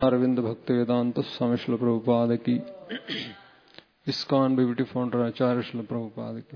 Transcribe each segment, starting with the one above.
अरविंद भक्ति वेदांत स्वामी श्रील प्रभुपाद की, ISKCON BBT founder acharya Srila Prabhupada की,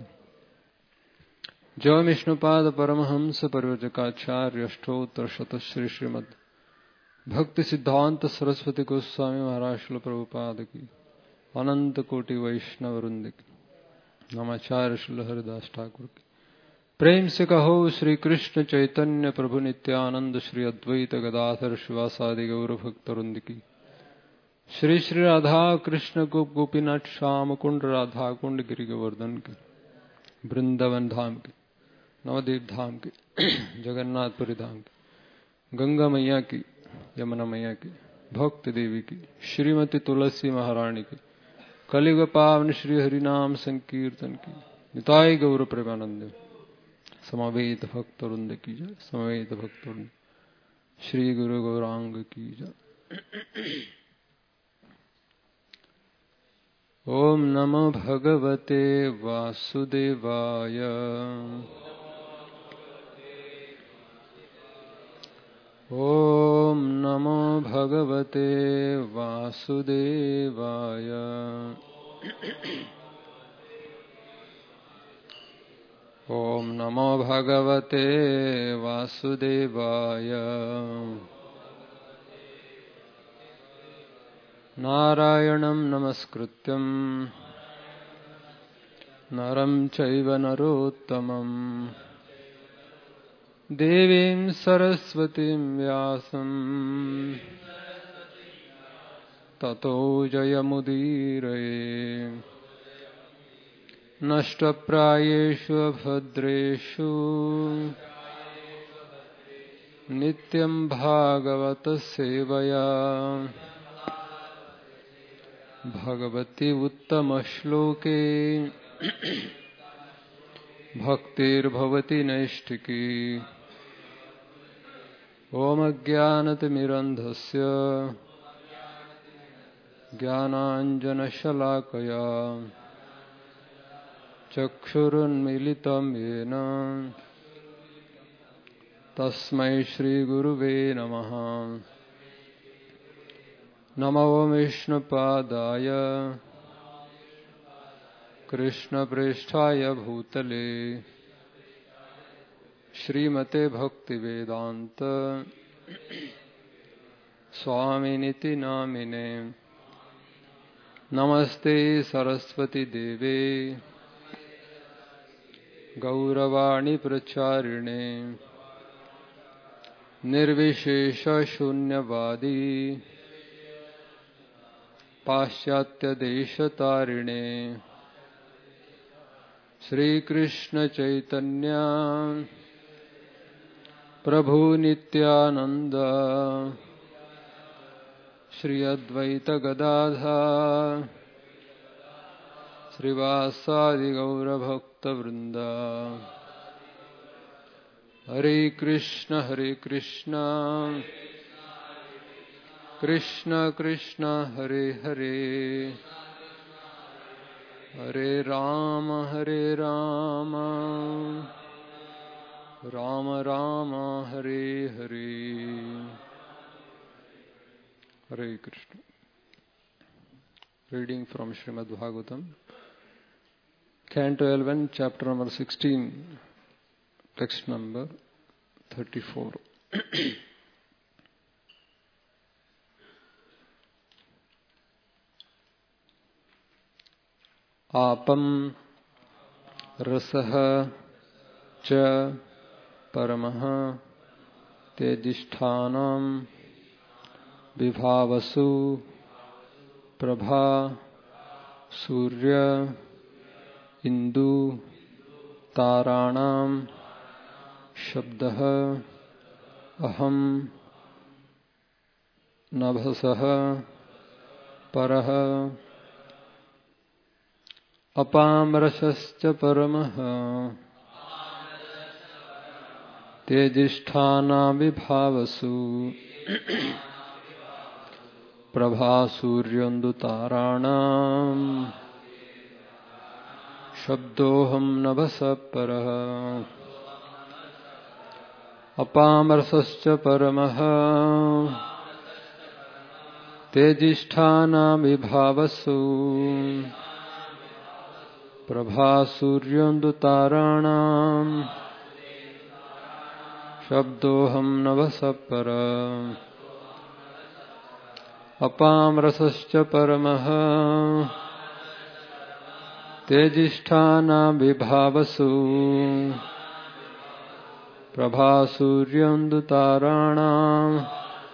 जय विष्णुपाद परमहंस परिव्राजकाचार्य अष्टोत्तर शतश्री श्रीमद भक्ति सिद्धांत सरस्वती गोस्वामी महाराज श्रील प्रभुपाद की, अनंत कोटि वैष्णव वृंद की, नमाचार्य श्रील हरिदास ठाकुर की। प्रेम से कहो श्री कृष्ण चैतन्य प्रभु नित्यानंद श्री अद्वैत गदाधर शिवासादि गौर भक्त वृंद की, श्री श्री राधा कृष्ण गोपीनाथ श्याम कुंड राधा कुंड गिरि गोवर्धन की, वृंदावन धाम की, नवदीप धाम की, जगन्नाथपुरी धाम की, गंगा मैया की, यमुना मैया की, भक्ति देवी की, श्रीमती तुलसी महारानी की, कलियुग पावन श्री हरिनाम संकीर्तन की, निताई गौर प्रेमानंद समवेत भक्त वृंद की जय, समवेत भक्त वृंद श्री गुरु गौरांग की जय। ओम नमो भगवते वासुदेवाय, ओम नमो भगवते वासुदेवाय, ओम नमो भगवते वासुदेवाय। नारायणं नमस्कृत्यं नरं चैव नरोत्तमं, देवीं सरस्वतीं व्यासं ततो जयमुदीरये। नष्टप्रायेषु भद्रेषु नित्यं भागवत सेवया, भगवती उत्तम श्लोके भक्तिर्भवति नैष्ठिकी। ओम अज्ञानतिमिरन्धस्य ज्ञानाञ्जनशलाकया चक्षुरुन्मीलितं येन तस्मै श्रीगुरुवे नमः। नमो विष्णुपादाय कृष्णप्रेष्ठाय भूतले श्रीमते भक्तिवेदांत स्वामिनिति नामिने। नमस्ते सरस्वती देवे गौरवाणी प्रचारिणे, निर्विशेष शून्यवादी पाश्चात्य देशतारिणे। श्रीकृष्ण चैतन्य प्रभु नित्यानंद श्री अद्वैत गदाधर श्रीवासादि गौर भक्त वृंद। Hare Krishna Krishna Krishna Hare Hare, Hare Ram Ram Ram Hare Hare. Hare Krishna. Reading from Srimad Bhagavatam, Canto 11, chapter number 16, text number 34. आपम रसः च परमः तेजिष्ठानं विभावसु प्रभा सूर्य इंदु ताराणां शब्दः अहम नभसः परः अपामरसश्च परमः तेजिष्ठानां विभावसु प्रभा सूर्योन्दु ताराणां शब्दोऽहं नभसः परः अपामरसश्च परमः Tejisthana vibhavasu Prabhasuryondutaranam Shabdoham navasapara Apam rasascha paramaha Tejisthana vibhavasu Prabhasuryondutaranam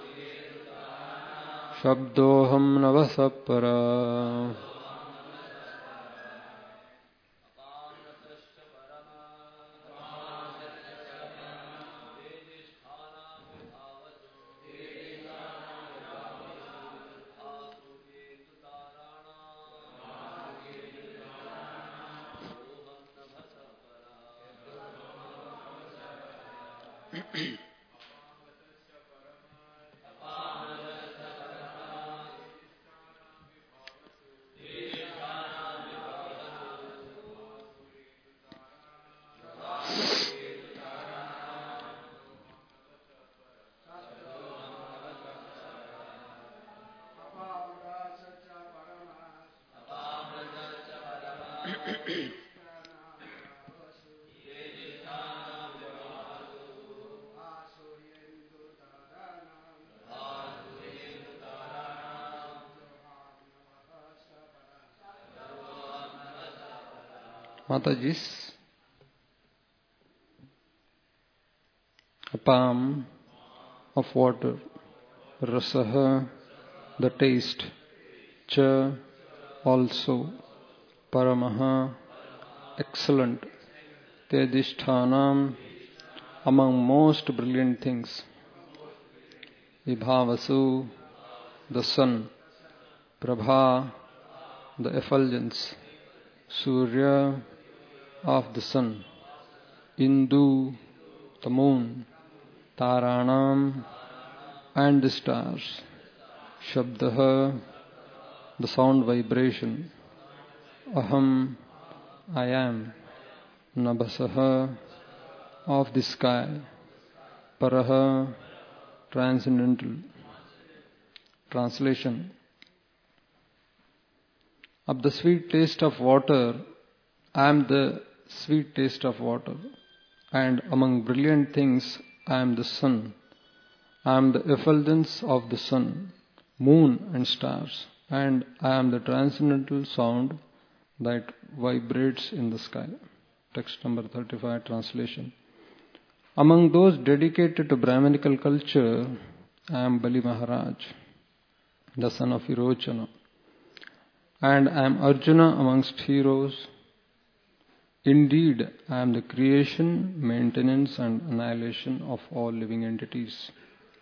Shabdoham navasapara Mataji's a palm of water, rasaha, the taste, cha, also, paramaha, excellent, tejishthanam, among most brilliant things, vibhavasu, the sun, prabha, the effulgence, surya, of the sun, Indu, the moon, Taranam, and the stars, Shabdaha, the sound vibration, Aham, I am, Nabhasaha, of the sky, Paraha, transcendental. Translation. Of the sweet taste of water, I am the sweet taste of water, and among brilliant things I am the sun. I am the effulgence of the sun, moon and stars, and I am the transcendental sound that vibrates in the sky. Text number 35, translation. Among those dedicated to Brahminical culture, I am Bali Maharaj, the son of Virochana, and I am Arjuna amongst heroes. Indeed, I am the creation, maintenance and annihilation of all living entities.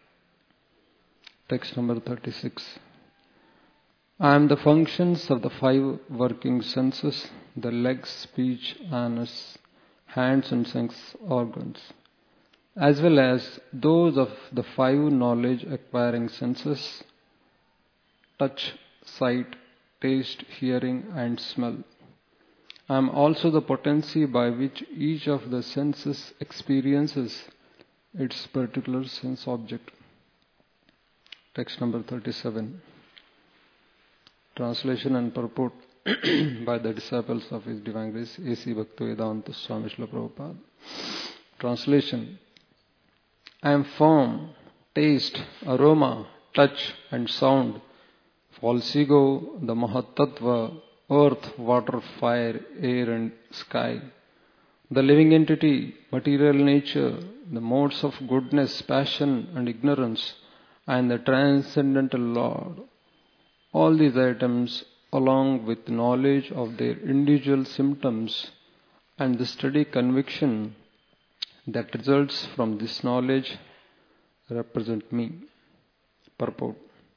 Text number 36. I am the functions of the 5 working senses, the legs, speech, anus, hands and sense organs, as well as those of the 5 knowledge acquiring senses, touch, sight, taste, hearing and smell. I am also the potency by which each of the senses experiences its particular sense object. Text number 37. Translation and purport by the disciples of His Divine Grace, A.C. Bhaktivedanta Swami Srila Prabhupada. Translation. I am form, taste, aroma, touch and sound, falsigo, the Mahatattva, earth, water, fire, air and sky, the living entity, material nature, the modes of goodness, passion and ignorance, and the transcendental Lord. All these items, along with knowledge of their individual symptoms and the steady conviction that results from this knowledge, represent me. Purport.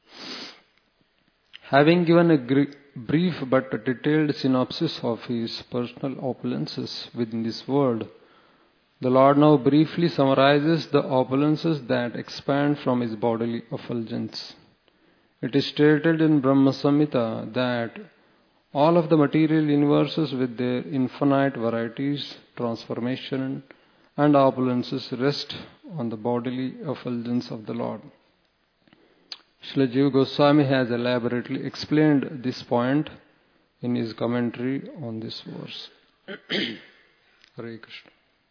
Having given a brief but detailed synopsis of His personal opulences within this world, the Lord now briefly summarizes the opulences that expand from His bodily effulgence. It is stated in Brahma Samhita that all of the material universes with their infinite varieties, transformation and opulences rest on the bodily effulgence of the Lord. Srila Jiva Goswami has elaborately explained this point in his commentary on this verse. Hare Krishna.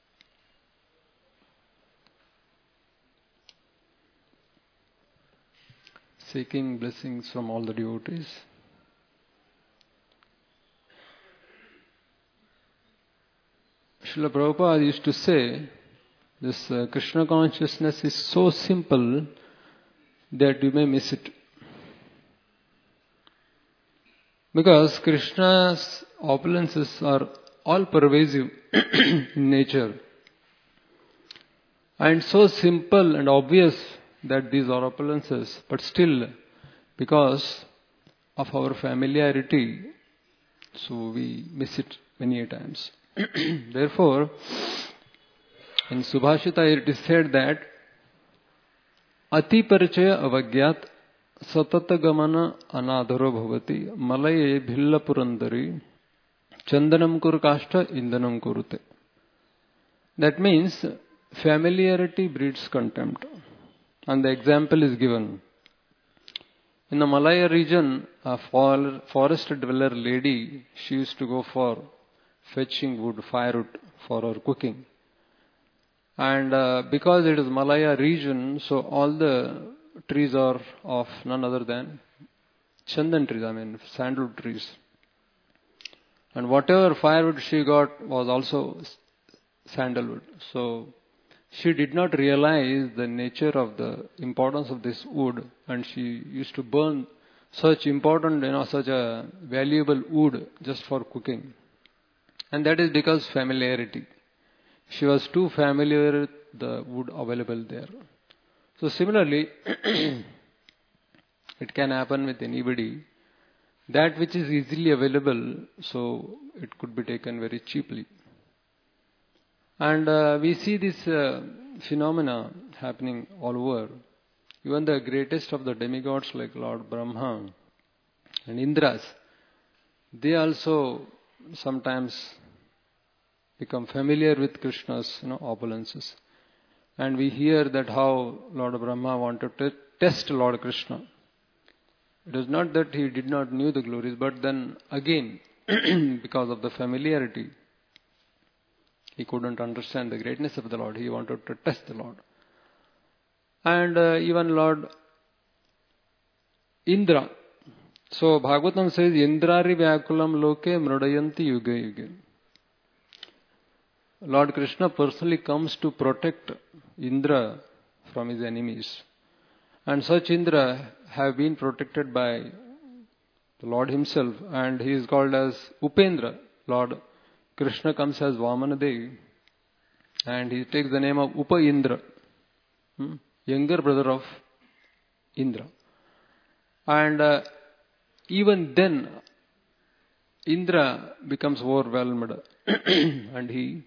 Seeking blessings from all the devotees. Srila Prabhupada used to say, this Krishna consciousness is so simple that you may miss it. Because Krishna's opulences are all pervasive in nature. And so simple and obvious that these are opulences, but still, because of our familiarity, so we miss it many times. Therefore, in Subhashita it is said that Ati parachaya avagyat satata gamana anadharo bhavati malaye bhilla purandari chandanam kurkashta indanam kurute. That means familiarity breeds contempt. And the example is given. In the Malaya region, a forest dweller lady, she used to go for fetching wood, firewood for her cooking. And because it is Malaya region, so all the trees are of none other than chandan trees, sandalwood trees. And whatever firewood she got was also sandalwood. So she did not realize the nature of the importance of this wood, and she used to burn such important, such a valuable wood just for cooking. And that is because familiarity. She was too familiar with the wood available there. So similarly, it can happen with anybody. That which is easily available, so it could be taken very cheaply. And we see this phenomena happening all over. Even the greatest of the demigods like Lord Brahma and Indras, they also sometimes become familiar with Krishna's opulences. And we hear that how Lord Brahma wanted to test Lord Krishna. It was not that he did not know the glories, but then again, because of the familiarity, he couldn't understand the greatness of the Lord. He wanted to test the Lord. And even Lord Indra. So Bhagavatam says, Indrari Vyakulam Loke Mrudayanti Yuga Yuga. Lord Krishna personally comes to protect Indra from his enemies. And such Indra have been protected by the Lord himself. And he is called as Upendra. Lord Krishna comes as Vamanadevi. And he takes the name of Upa Indra. Younger brother of Indra. And even then, Indra becomes overwhelmed. And he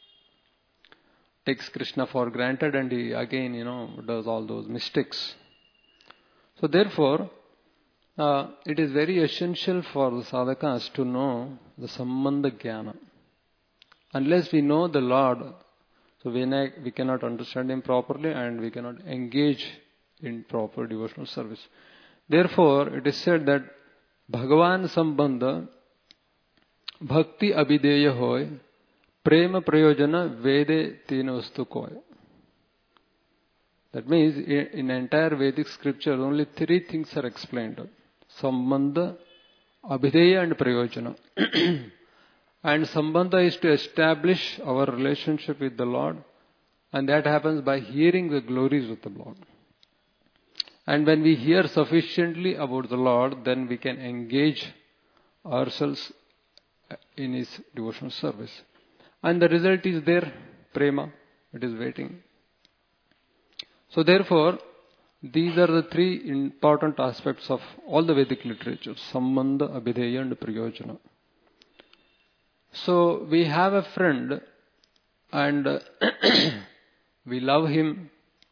takes Krishna for granted, and he again, does all those mistakes. So therefore, it is very essential for the sadhakas to know the Sambandha Jnana. Unless we know the Lord, so we cannot understand Him properly and we cannot engage in proper devotional service. Therefore, it is said that Bhagavan Sambandha Bhakti Abhideya Hoy Prema Prayojana Vede Tina Vastu Koy. That means in entire Vedic scripture only three things are explained. Sambandha, Abhideya and Prayojana. And Sambandha is to establish our relationship with the Lord, and that happens by hearing the glories of the Lord. And when we hear sufficiently about the Lord, then we can engage ourselves in His devotional service. And the result is there, prema, it is waiting. So therefore, these are the three important aspects of all the Vedic literature, Sambandha, Abhideya and Prayojana. So we have a friend and we love him,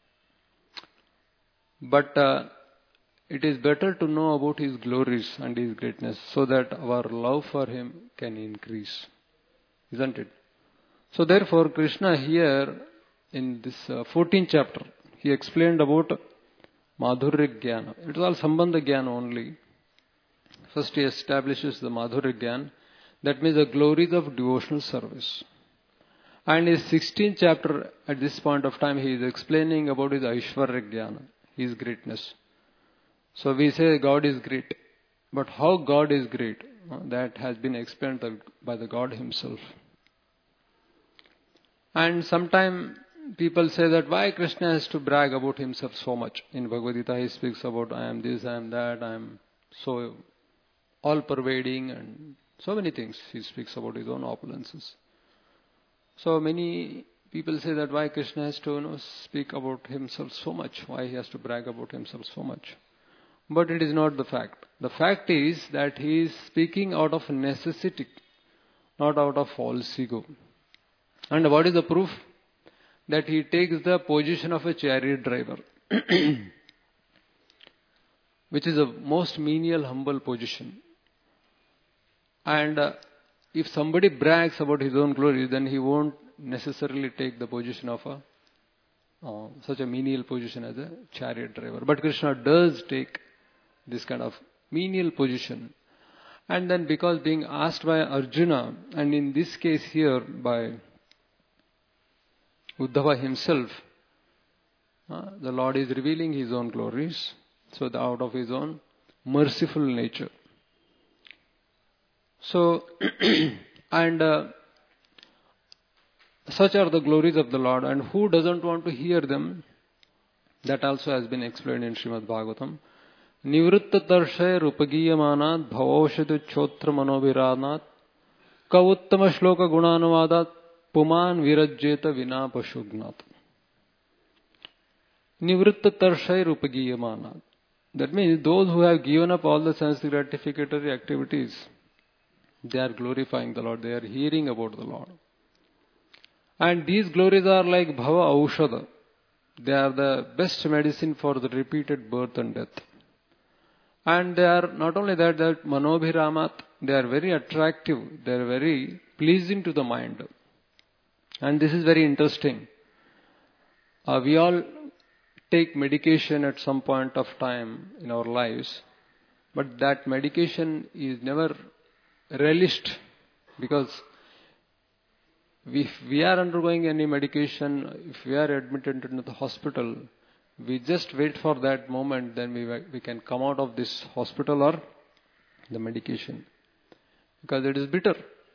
but it is better to know about his glories and his greatness so that our love for him can increase. Isn't it? So therefore, Krishna here in this 14th chapter, he explained about Madhurya Jnana. It is all Sambandha Jnana only. First he establishes the Madhurya Jnana. That means the glories of devotional service. And his 16th chapter, at this point of time, he is explaining about his Aishwarya Jnana, his greatness. So we say God is great. But how God is great? That has been explained by the God himself. And sometimes people say that why Krishna has to brag about himself so much. In Bhagavad Gita he speaks about I am this, I am that, I am so all-pervading and so many things. He speaks about his own opulences. So many people say that why Krishna has to speak about himself so much, why he has to brag about himself so much. But it is not the fact. The fact is that he is speaking out of necessity, not out of false ego. And what is the proof? That he takes the position of a chariot driver, which is a most menial, humble position. And if somebody brags about his own glory, then he won't necessarily take the position of such a menial position as a chariot driver. But Krishna does take this kind of menial position. And then because being asked by Arjuna, and in this case here by Uddhava himself, the Lord is revealing his own glories, so out of his own merciful nature. So, and such are the glories of the Lord, and who doesn't want to hear them? That also has been explained in Srimad Bhagavatam. Nivritta tarshay rupagiyamanat bhavaushadu chotra manobhiranat kauttama shloka gunanavadat puman virajjeta vina pashugnat. Nivritta tarshay rupagiyamanat. That means those who have given up all the sense gratificatory activities, they are glorifying the Lord, they are hearing about the Lord. And these glories are like bhava aushada. They are the best medicine for the repeated birth and death. And they are not only that, they are manobhiramat, they are very attractive, they are very pleasing to the mind. And this is very interesting. We all take medication at some point of time in our lives, but that medication is never relished, because if we are undergoing any medication, if we are admitted into the hospital, we just wait for that moment, then we can come out of this hospital or the medication, because it is bitter.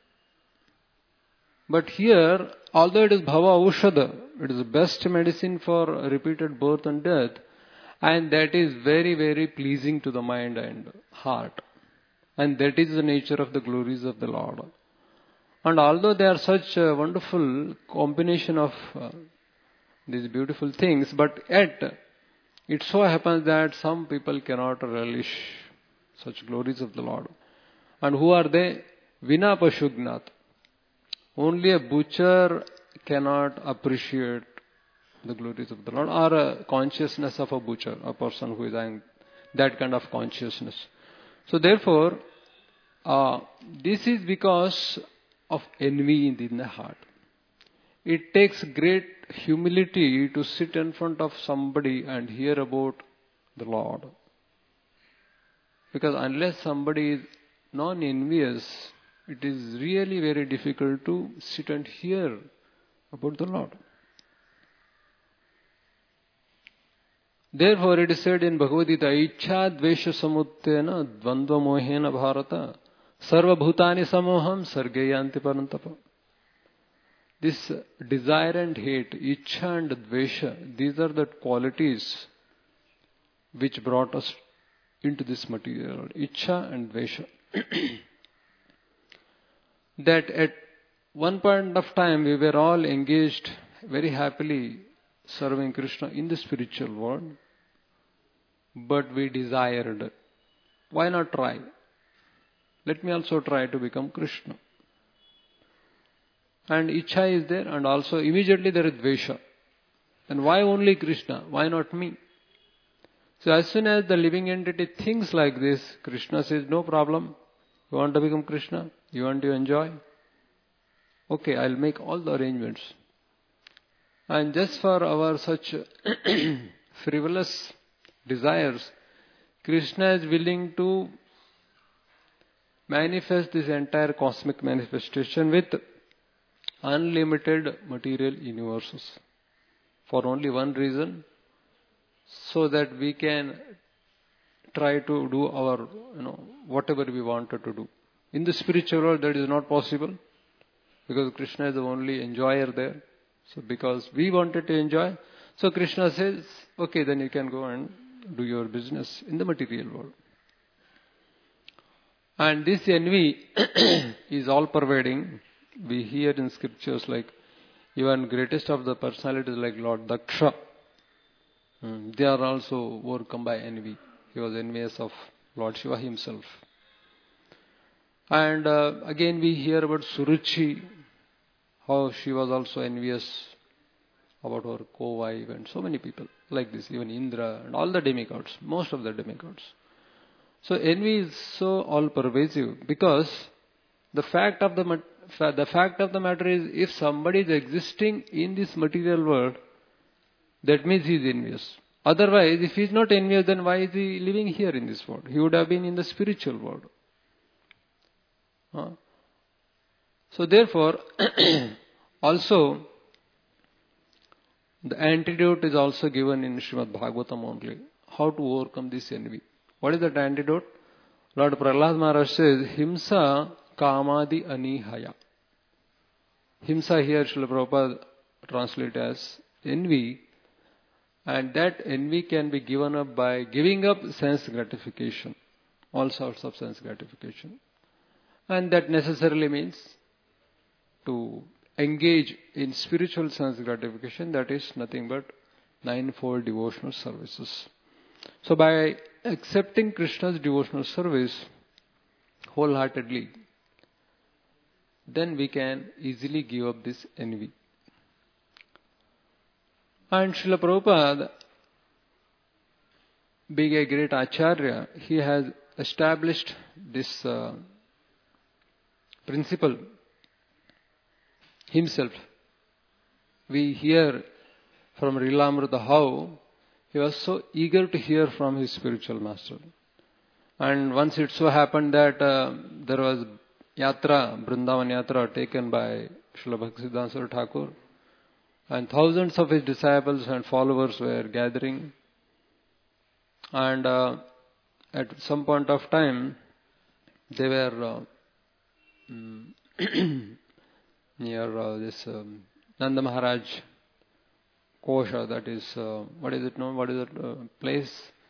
But here, although it is bhava aushada, it is the best medicine for repeated birth and death, and that is very, very pleasing to the mind and heart. And that is the nature of the glories of the Lord. And although they are such a wonderful combination of these beautiful things, but yet it so happens that some people cannot relish such glories of the Lord. And who are they? Vina pashugnat. Only a butcher cannot appreciate the glories of the Lord, or a consciousness of a butcher, a person who is having that kind of consciousness. So therefore, this is because of envy in the heart. It takes great humility to sit in front of somebody and hear about the Lord. Because unless somebody is non-envious, it is really very difficult to sit and hear about the Lord. Therefore it is said in Bhagavad Gita, Ichcha dvesha samuttena dvandva mohena bharata sarva bhutani samoham sargayanti parantapa. This desire and hate, Ichcha and dvesha, these are the qualities which brought us into this material. Ichcha and dvesha. That at one point of time we were all engaged very happily serving Krishna in the spiritual world, but we desired, why not try? Let me also try to become Krishna. And Ichcha is there, and also immediately there is Dvesha. And why only Krishna? Why not me? So as soon as the living entity thinks like this, Krishna says, no problem. You want to become Krishna? You want to enjoy? Okay, I'll make all the arrangements. And just for our such frivolous desires, Krishna is willing to manifest this entire cosmic manifestation with unlimited material universes for only one reason, so that we can try to do our, whatever we wanted to do. In the spiritual world, that is not possible, because Krishna is the only enjoyer there. So because we wanted to enjoy, so Krishna says, okay, then you can go and do your business in the material world. And this envy is all pervading. We hear in scriptures like even greatest of the personalities like Lord Daksha, they are also overcome by envy. He was envious of Lord Shiva himself. And again we hear about Suruchi, how she was also envious about her co-wife, and so many people like this, even Indra and all the demigods, most of the demigods. So envy is so all-pervasive, because the fact of the matter is, if somebody is existing in this material world, that means he is envious. Otherwise, if he is not envious, then why is he living here in this world? He would have been in the spiritual world. So therefore, also, the antidote is also given in Srimad Bhagavatam only. How to overcome this envy. What is that antidote? Lord Prahlad Maharaj says, Himsa Kamadi Anihaya. Himsa here, Srila Prabhupada translate as envy. And that envy can be given up by giving up sense gratification. All sorts of sense gratification. And that necessarily means to engage in spiritual sense gratification, that is nothing but ninefold devotional services. So by accepting Krishna's devotional service wholeheartedly, then we can easily give up this envy. And Srila Prabhupada, being a great Acharya, he has established this principle himself. We hear from Rilamrita how he was so eager to hear from his spiritual master. And once it so happened that there was Yatra, Vrindavan Yatra taken by Srila Bhaktisiddhanta Thakur, and thousands of his disciples and followers were gathering. And at some point of time, they were near this Nanda Maharaj Kosha, that is, what is it known? What is that place?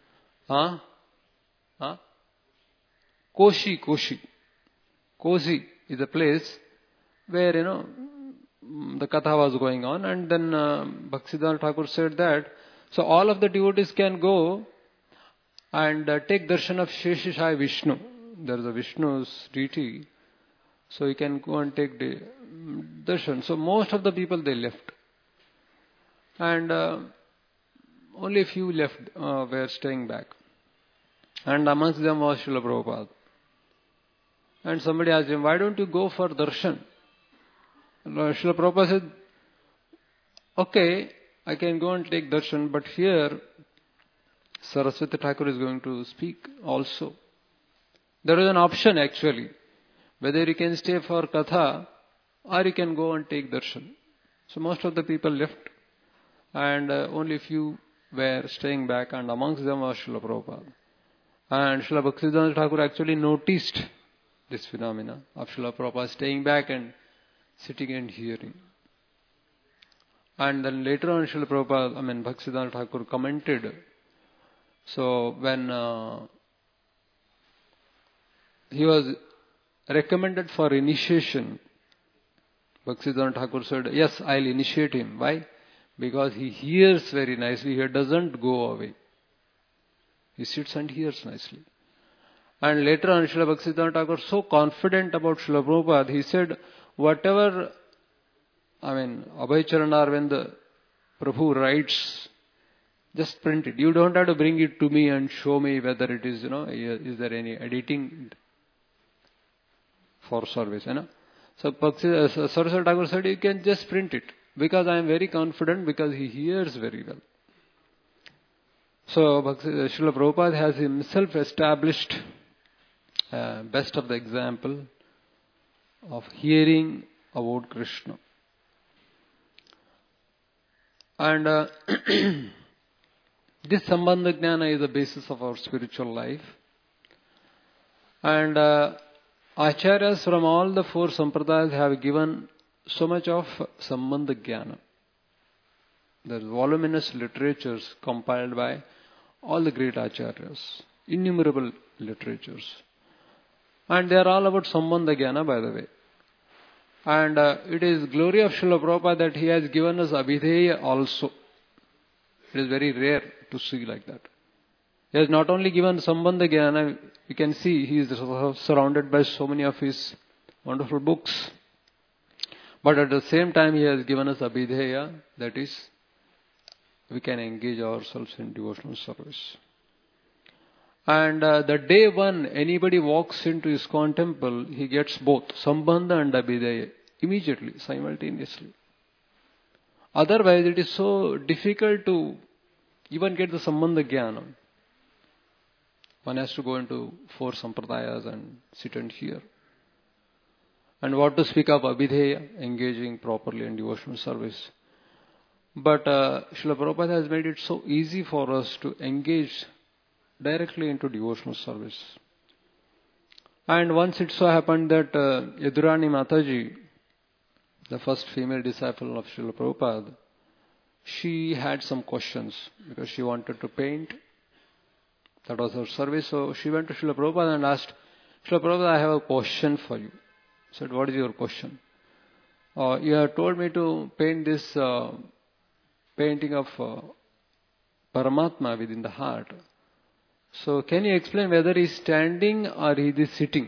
Koshi. Koshi is a place where, the katha was going on, and then Bhaktisiddhanta Thakur said that, so all of the devotees can go and take darshan of Sheshashai Vishnu. There is a Vishnu's deity, so you can go and take the darshan. So most of the people, they left. And only a few left, were staying back. And amongst them was Srila Prabhupada. And somebody asked him, why don't you go for darshan? Srila Prabhupada said, okay, I can go and take darshan, but here Saraswati Thakur is going to speak also. There is an option actually, whether you can stay for katha or you can go and take darshan. So most of the people left, and only few were staying back, and amongst them was Srila Prabhupada. And Srila Bhaktisiddhanta Thakur actually noticed this phenomena of Srila Prabhupada staying back and sitting and hearing. And then later on Srila Prabhupada, Bhaktisiddhanta Thakur commented. So when he was recommended for initiation, Bhaktisiddhanta Thakur said, yes, I'll initiate him. Why? Because he hears very nicely, he doesn't go away. He sits and hears nicely. And later on, Srila Bhaktisiddhanta Thakur, so confident about Srila Prabhupada, he said, whatever, Abhay Charanarvind Prabhu writes, just print it. You don't have to bring it to me and show me whether it is, is there any editing for service, So Saraswati Thakur said, you can just print it, because I am very confident, because he hears very well. So Srila Prabhupada has himself established best of the example of hearing about Krishna. And this Sambandha Jnana is the basis of our spiritual life. And Acharyas from all the four sampradayas have given so much of Sambandha Jnana. There are voluminous literatures compiled by all the great Acharyas, innumerable literatures. And they are all about Sambandha Jnana, by the way. And it is glory of Srila Prabhupada that he has given us Abhideya also. It is very rare to see like that. He has not only given Sambandha Jnana, you can see he is surrounded by so many of his wonderful books. But at the same time he has given us Abhideya, that is, we can engage ourselves in devotional service. And the day one anybody walks into ISKCON temple, he gets both Sambandha and Abhideya immediately, simultaneously. Otherwise it is so difficult to even get the Sambandha Jnana. One has to go into four sampradayas and sit and hear. And what to speak of Abhideya, engaging properly in devotional service. But Srila Prabhupada has made it so easy for us to engage directly into devotional service. And once it so happened that Yadurani Mataji, the first female disciple of Srila Prabhupada, she had some questions because she wanted to paint. That was her service. So she went to Srila Prabhupada and asked, Srila Prabhupada, I have a question for you. He said, what is your question? You have told me to paint this painting of Paramatma within the heart. So can you explain whether he is standing or he is sitting?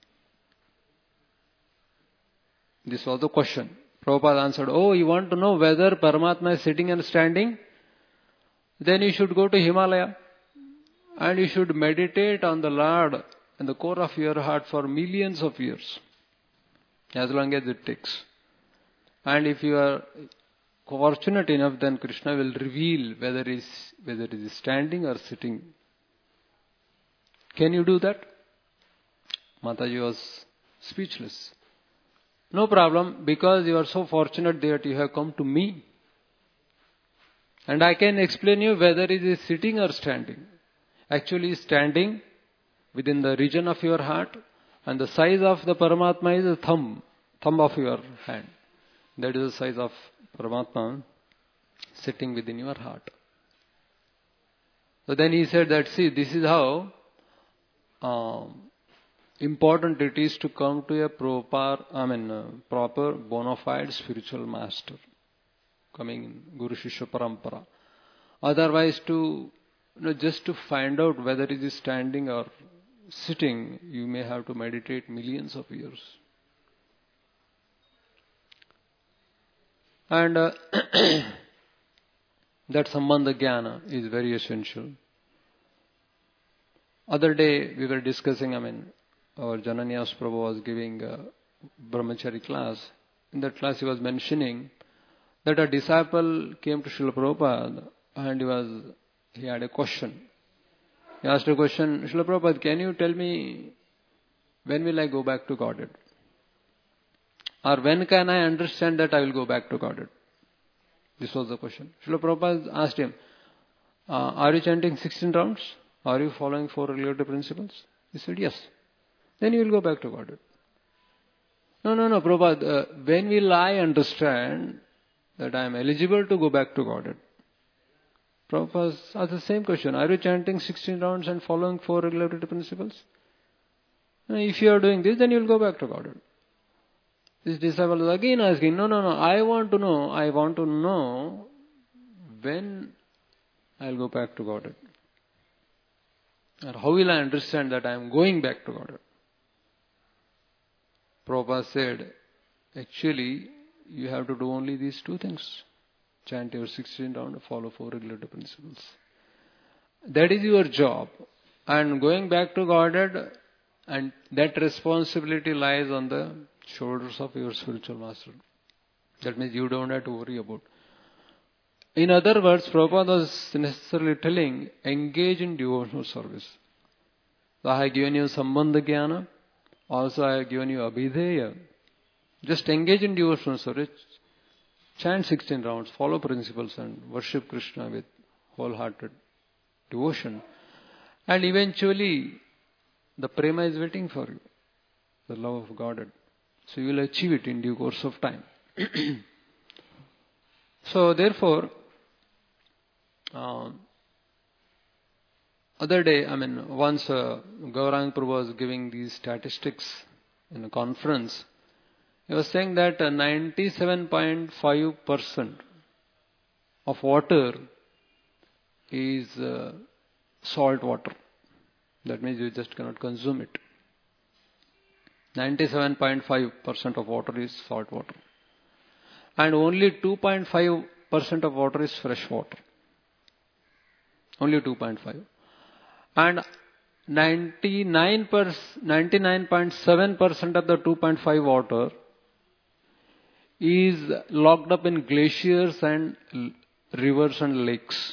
This was the question. Prabhupada answered, oh, you want to know whether Paramatma is sitting and standing? Then you should go to Himalaya and you should meditate on the Lord in the core of your heart for millions of years, as long as it takes. And if you are fortunate enough, then Krishna will reveal whether it is standing or sitting. Can you do that? Mataji was speechless. No problem, because you are so fortunate that you have come to me. And I can explain you whether it is sitting or standing. Actually standing within the region of your heart, and the size of the Paramatma is the thumb of your hand. That is the size of Paramatma sitting within your heart. So then he said that, see, this is how important it is to come to a proper bona fide spiritual master, coming in Guru Shishya Parampara. Otherwise, just to find out whether it is standing or sitting, you may have to meditate millions of years. And that Sambandha Jnana is very essential. Other day we were discussing, our Jananyas Prabhu was giving a brahmachari class. In that class he was mentioning that a disciple came to Srila Prabhupada and he had a question. He asked a question, Srila Prabhupada, can you tell me when will I go back to Godhead? Or when can I understand that I will go back to Godhead? This was the question. Srila Prabhupada asked him, are you chanting 16 rounds? Are you following 4 regulative principles? He said, yes. Then you will go back to Godhead. No, Prabhupada, when will I understand that I am eligible to go back to Godhead? Prabhupada asked the same question. Are you chanting 16 rounds and following 4 regulative principles? If you are doing this, then you will go back to Godhead. This disciple is again asking, no, I want to know when I will go back to Godhead. Or how will I understand that I am going back to Godhead? Prabhupada said, actually, you have to do only these 2 things. Chant your 16 round, follow 4 regulative principles. That is your job. And going back to Godhead, and that responsibility lies on the shoulders of your spiritual master. That means you don't have to worry about In other words, Prabhupada was necessarily telling, engage in devotional service. So I have given you Sambandha Jnana, also I have given you Abhideya. Just engage in devotional service, chant 16 rounds, follow principles and worship Krishna with wholehearted devotion. And eventually, the prema is waiting for you, the love of Godhead. So you will achieve it in due course of time. So therefore, other day, once Gaurang Prabhu was giving these statistics in a conference, he was saying that 97.5% of water is salt water. That means you just cannot consume it. 97.5% of water is salt water. And only 2.5% of water is fresh water. Only 2.5. And 99.7% of the 2.5 water is locked up in glaciers and rivers and lakes.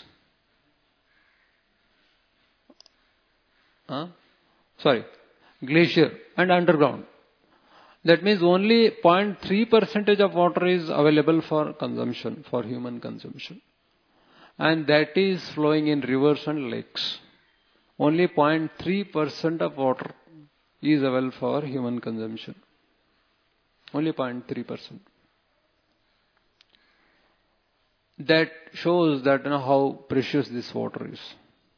Glacier and underground. That means only 0.3% of water is available for consumption, for human consumption. And that is flowing in rivers and lakes. Only 0.3% of water is available for human consumption. Only 0.3%. That shows that how precious this water is.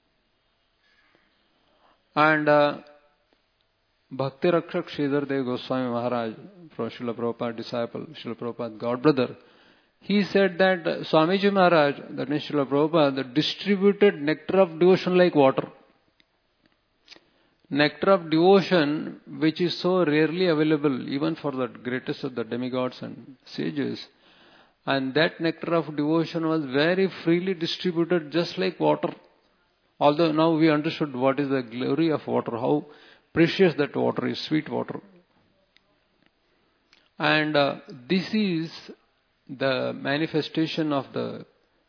And Bhakti Rakshak Sridhar Dev Goswami Maharaj, Srila Prabhupada disciple, Srila Prabhupada God brother, he said that Swamiji Maharaj, that means Srila Prabhupada, distributed nectar of devotion like water. Nectar of devotion, which is so rarely available even for the greatest of the demigods and sages. And that nectar of devotion was very freely distributed just like water. Although now we understood what is the glory of water, how precious that water is, sweet water. And this is the manifestation of the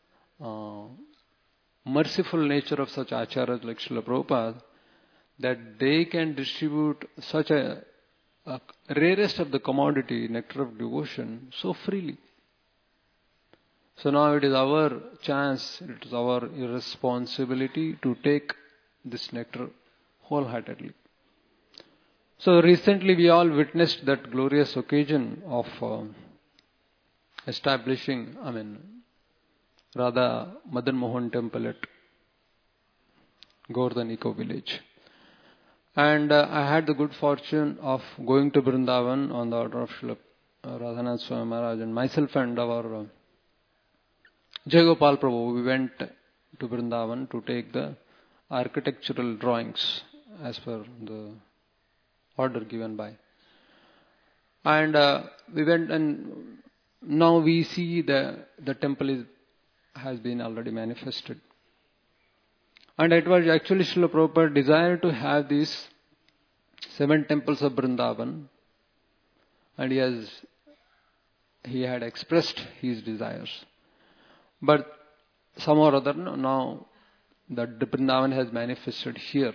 merciful nature of such acharyas like Srila Prabhupada, that they can distribute such a rarest of the commodity, nectar of devotion, so freely. So now it is our chance, it is our responsibility to take this nectar wholeheartedly. So recently we all witnessed that glorious occasion of establishing, Radha Madan Mohan temple at Govardhan Eco Village. And I had the good fortune of going to Vrindavan on the order of Srila Radhanath Swami Maharaj, and myself and our Jayagopal Prabhu, we went to Vrindavan to take the architectural drawings as per the order given by. And we went, and now we see the temple has been already manifested. And it was actually Srila Prabhupada desire to have these 7 temples of Vrindavan, and he had expressed his desires. But somehow or other, now that Vrindavan has manifested here.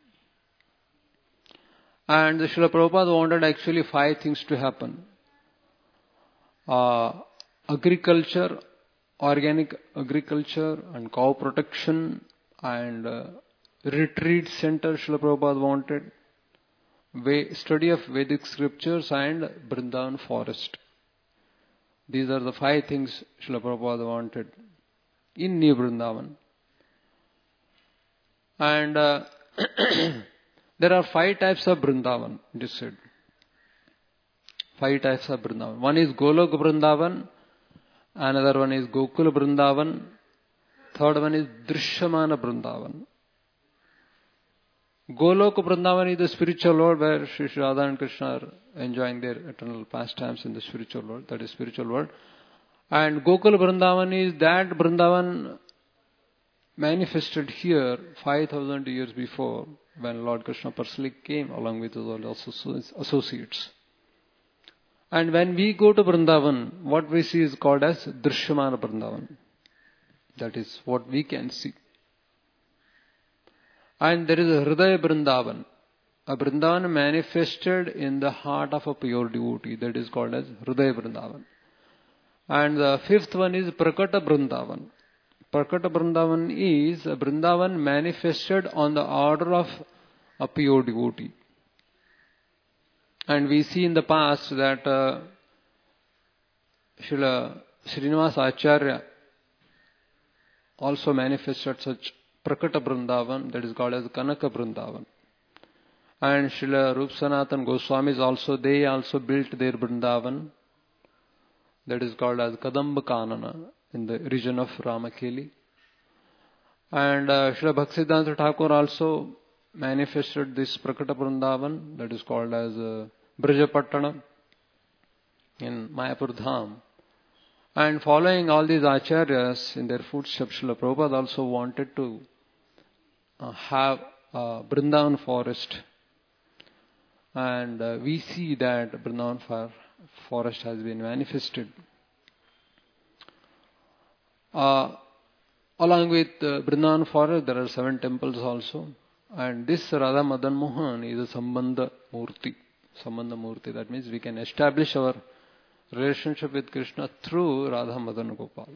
And the Srila Prabhupada wanted actually 5 things to happen. Agriculture, organic agriculture and cow protection and retreat center Srila Prabhupada wanted. Study of Vedic scriptures and Vrindavan forest. These are the 5 things Srila Prabhupada wanted in New Vrindavan. And there are 5 types of Vrindavan, it is said. 5 types of Vrindavan. One is Golok Vrindavan, another one is Gokul Vrindavan, third one is Drishyamana Vrindavan. Golok Vrindavan is the spiritual world where Sri Radha and Krishna are enjoying their eternal pastimes in the spiritual world, that is spiritual world. And Gokul Vrindavan is that Vrindavan manifested here 5,000 years before, when Lord Krishna personally came along with his associates. And when we go to Vrindavan, what we see is called as Drishyamana Vrindavan. That is what we can see. And there is a Hridaya Vrindavan. A Vrindavan manifested in the heart of a pure devotee. That is called as Hridaya Vrindavan. And the fifth one is Prakata Vrindavan. Prakata Vrindavan is a Vrindavan manifested on the order of a pure devotee. And we see in the past that Srila Srinivasa Acharya also manifested such Prakata Vrindavan, that is called as Kanaka Vrindavan. And Srila Rup Sanatan Goswamis also, they also built their Vrindavan, that is called as Kadamba Kanana, in the region of Ramakeli. And Srila Bhaktisiddhanta Thakur also manifested this Prakata Vrindavan, that is called as Brajapattana in Mayapur Dham. And following all these acharyas in their footsteps, Srila Prabhupada also wanted to have a Vrindavan forest. And we see that Vrindavan forest has been manifested. Along with Vrindavan forest, there are 7 temples also. And this Radha Madan Mohan is a Sambandha Murti. Sambandha Murti. That means we can establish our relationship with Krishna through Radha Madan Gopal.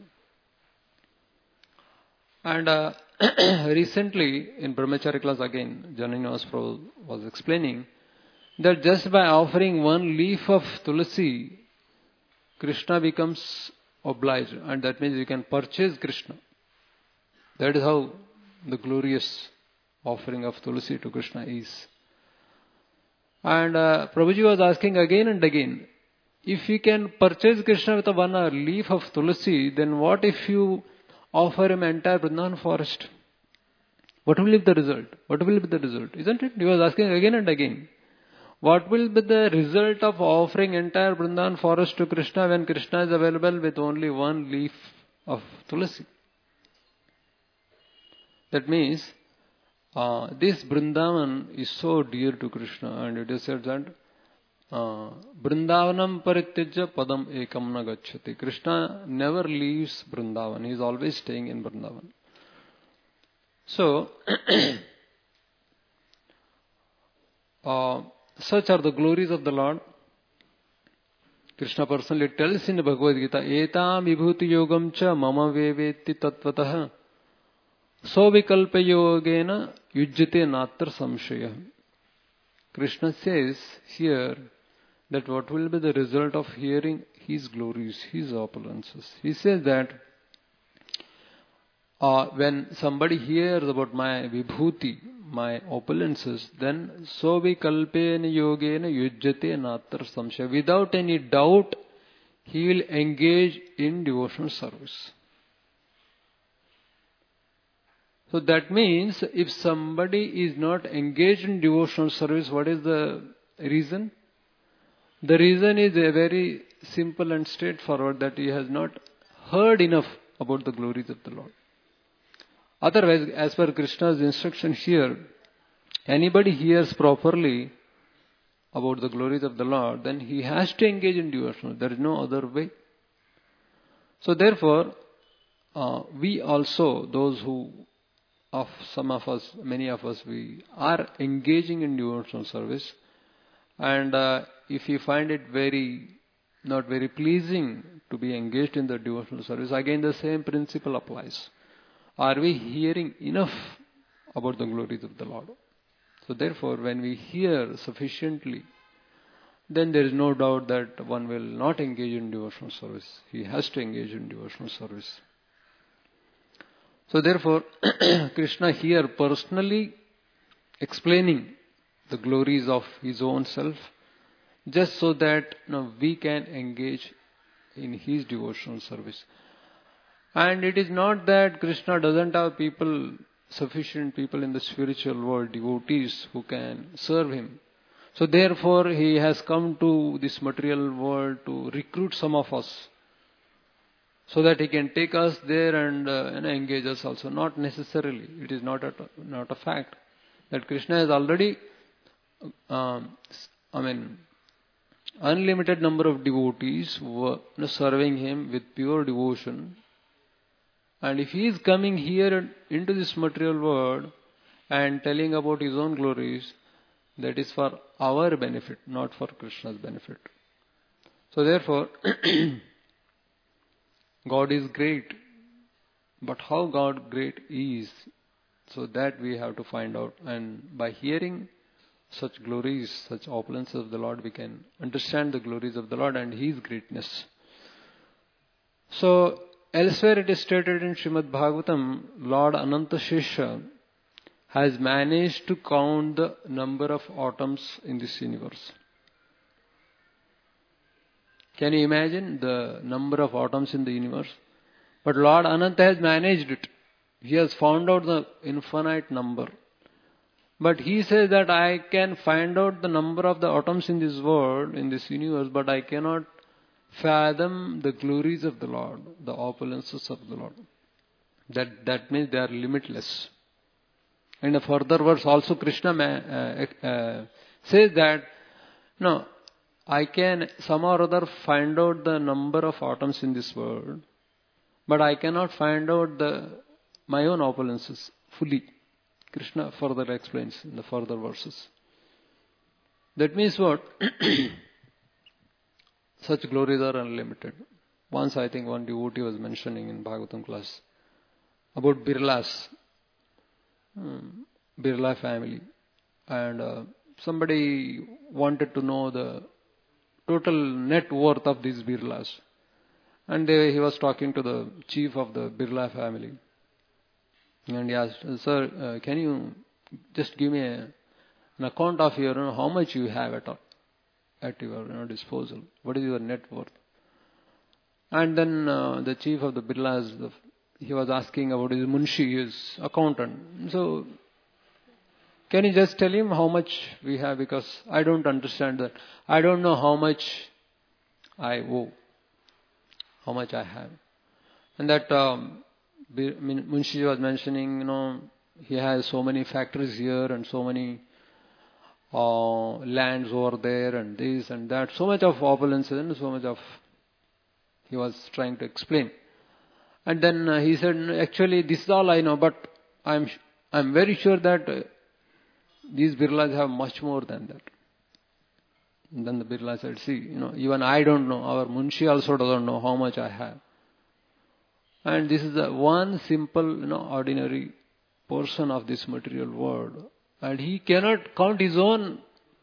And recently in Brahmachari class again, Janani Prabhu was explaining that just by offering one leaf of Tulasi, Krishna becomes obliged, and that means you can purchase Krishna. That is how the glorious offering of Tulasi to Krishna is. And Prabhuji was asking again and again, if you can purchase Krishna with one leaf of Tulasi, then what if you offer him entire Vrindavan forest? What will be the result? What will be the result? Isn't it? He was asking again and again. What will be the result of offering entire Vrindavan forest to Krishna when Krishna is available with only one leaf of Tulasi? That means this Vrindavan is so dear to Krishna, and it is said that Vrindavanam parityajya padam ekam na gacchati. Krishna never leaves Vrindavan. He is always staying in Vrindavan. So, such are the glories of the Lord. Krishna personally tells in the Bhagavad Gita, Etam vibhuti yogam cha mama veveti tatvatah sovikalpa yogena yujjate natra samshaya. Krishna says here that what will be the result of hearing his glories, his opulences. He says that when somebody hears about my vibhuti, my opulences, then sovikalpena yogena yujjate natra samshaya. Without any doubt, he will engage in devotional service. So that means if somebody is not engaged in devotional service, what is the reason? The reason is very simple and straightforward, that he has not heard enough about the glories of the Lord. Otherwise, as per Krishna's instruction here, anybody hears properly about the glories of the Lord, then he has to engage in devotional. There is no other way. So therefore, we also, those who, many of us, we are engaging in devotional service. And if you find it not very pleasing to be engaged in the devotional service, again the same principle applies. Are we hearing enough about the glories of the Lord? So therefore, when we hear sufficiently, then there is no doubt that one will not engage in devotional service. He has to engage in devotional service. So therefore, Krishna here personally explaining the glories of his own self, just so that we can engage in his devotional service. And it is not that Krishna doesn't have sufficient people in the spiritual world, devotees who can serve him. So therefore he has come to this material world to recruit some of us, so that he can take us there and engage us also. Not necessarily. It is not a fact that Krishna has already, unlimited number of devotees who are serving him with pure devotion. And if he is coming here into this material world and telling about his own glories, that is for our benefit, not for Krishna's benefit. So therefore, God is great. But how God great is, so that we have to find out. And by hearing such glories, such opulences of the Lord, we can understand the glories of the Lord and His greatness. So, elsewhere it is stated in Srimad Bhagavatam, Lord Anantashesha has managed to count the number of atoms in this universe. Can you imagine the number of atoms in the universe? But Lord Ananta has managed it. He has found out the infinite number. But he says that I can find out the number of the atoms in this world, in this universe, but I cannot fathom the glories of the Lord, the opulences of the Lord. That means they are limitless. In a further verse also Krishna says that, no, I can somehow or other find out the number of atoms in this world, but I cannot find out my own opulences fully. Krishna further explains in the further verses. That means what? Such glories are unlimited. Once I think one devotee was mentioning in Bhagavatam class about Birlas, Birla family. And somebody wanted to know the total net worth of these Birlas. And he was talking to the chief of the Birla family. And he asked, sir, can you just give me an account of your, how much you have at your disposal? What is your net worth? And then the chief of the Birlas, he was asking about his munshi, his accountant. So, can you just tell him how much we have? Because I don't understand that. I don't know how much I owe, how much I have. And that munshi was mentioning, he has so many factories here and so many lands over there and this and that. So much of opulence and so much of, he was trying to explain. And then he said, actually this is all I know, but I'm very sure that these Birlas have much more than that. And then the Birla said, see, even I don't know, our munshi also doesn't know how much I have. And this is the one simple, ordinary person of this material world. And he cannot count his own,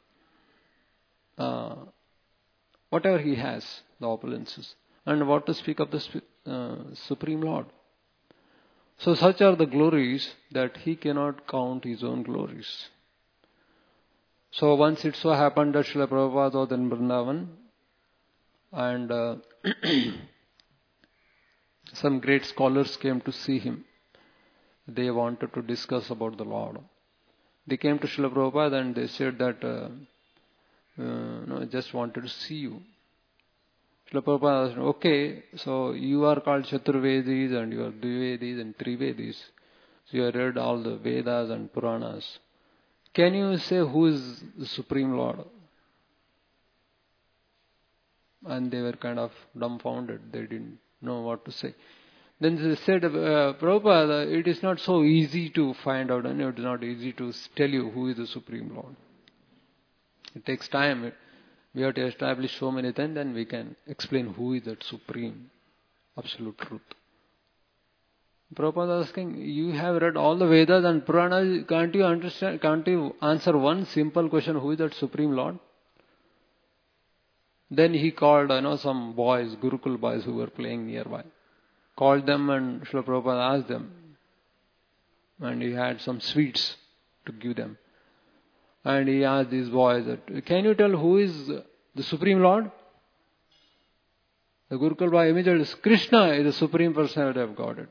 whatever he has, the opulences. And what to speak of the Supreme Lord. So such are the glories that he cannot count his own glories. So once it so happened that Srila Prabhupada was in Vrindavan, and some great scholars came to see him. They wanted to discuss about the Lord. They came to Srila Prabhupada and they said that, I just wanted to see you. Srila Prabhupada said, okay, so you are called Chaturvedis and you are Dvivedis and Trivedis. So you have read all the Vedas and Puranas. Can you say who is the Supreme Lord? And they were kind of dumbfounded. They didn't know what to say. Then they said, Prabhupada, it is not so easy to find out, and it is not easy to tell you who is the Supreme Lord. It takes time. We have to establish so many things, then we can explain who is that Supreme, Absolute Truth. Prabhupada is asking, you have read all the Vedas and Puranas, can't you answer one simple question, who is that Supreme Lord? Then he called, some boys, Gurukul boys who were playing nearby. Called them and Srila Prabhupada asked them. And he had some sweets to give them. And he asked these boys, can you tell who is the Supreme Lord? The Gurukul boy immediately says, Krishna is the Supreme Personality of Godhead.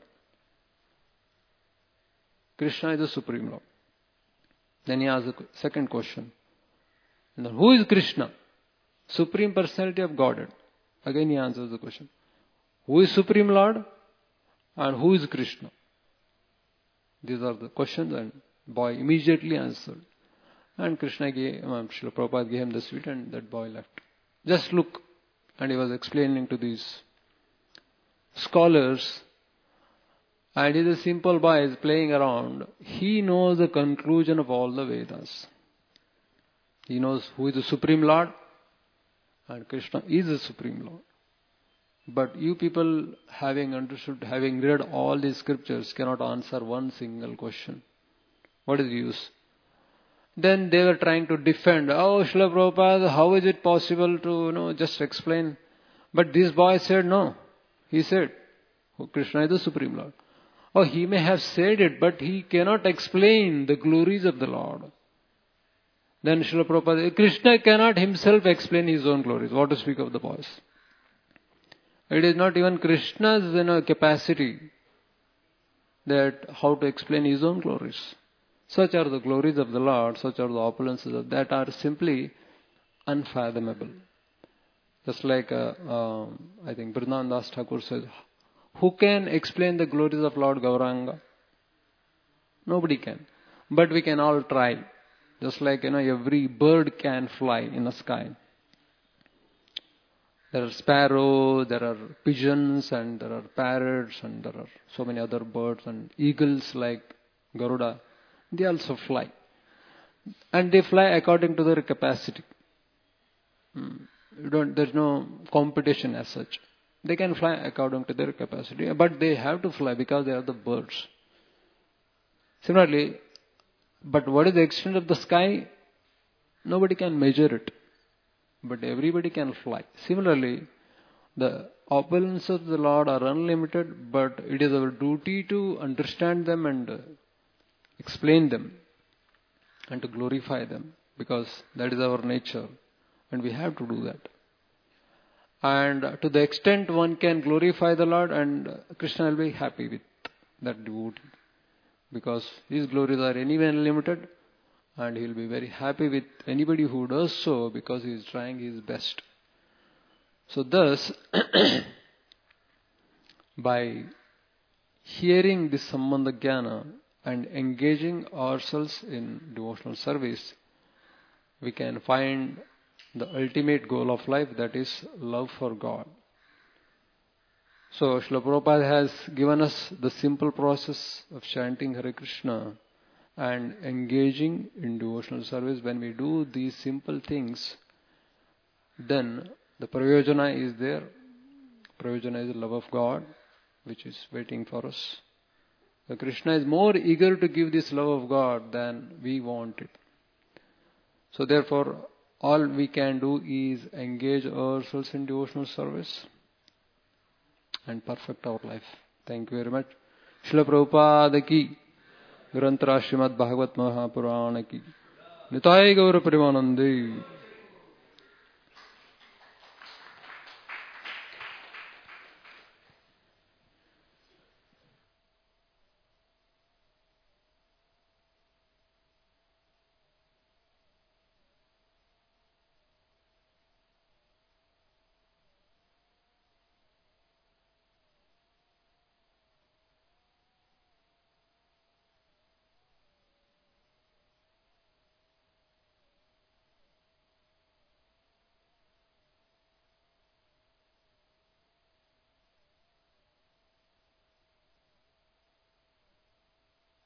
Krishna is the Supreme Lord. Then he asked the second question. Who is Krishna? Supreme Personality of Godhead. Again he answers the question. Who is Supreme Lord? And who is Krishna? These are the questions, and boy immediately answered. And Krishna Srila Prabhupada gave him the sweet and that boy left. Just look. And he was explaining to these scholars And he's a simple boy, is playing around. He knows the conclusion of all the Vedas. He knows who is the Supreme Lord, and Krishna is the Supreme Lord. But you people, having understood, having read all these scriptures, cannot answer one single question. What is the use? Then they were trying to defend, oh, Srila Prabhupada, how is it possible to, just explain? But this boy said no. He said, oh, Krishna is the Supreme Lord. Oh, he may have said it, but he cannot explain the glories of the Lord. Then Srila Prabhupada, Krishna cannot himself explain his own glories. What to speak of the boys? It is not even Krishna's capacity that how to explain his own glories. Such are the glories of the Lord, such are the opulences that are simply unfathomable. Just like I think Vrindavan Das Thakur says, who can explain the glories of Lord Gauranga? Nobody can. But we can all try. Just like every bird can fly in the sky. There are sparrows, there are pigeons, and there are parrots, and there are so many other birds, and eagles like Garuda. They also fly. And they fly according to their capacity. There's no competition as such. They can fly according to their capacity, but they have to fly because they are the birds. Similarly, but what is the extent of the sky? Nobody can measure it. But everybody can fly. Similarly, the opulences of the Lord are unlimited, but it is our duty to understand them and explain them and to glorify them, because that is our nature and we have to do that. And to the extent one can glorify the Lord, and Krishna will be happy with that devotee, because his glories are anyway unlimited. And he will be very happy with anybody who does so, because he is trying his best. So thus, by hearing this Sambandha Jnana and engaging ourselves in devotional service, we can find the ultimate goal of life, that is love for God. So Srila Prabhupada has given us the simple process of chanting Hare Krishna and engaging in devotional service. When we do these simple things, then the prayojana is there. Prayojana is the love of God, which is waiting for us. So Krishna is more eager to give this love of God than we want it. So therefore, all we can do is engage ourselves in devotional service and perfect our life. Thank you very much. Srila Prabhupada ki ग्रंथराज Shrimad Bhagavat Mahapuran की निताय गौर प्रेमानंदे।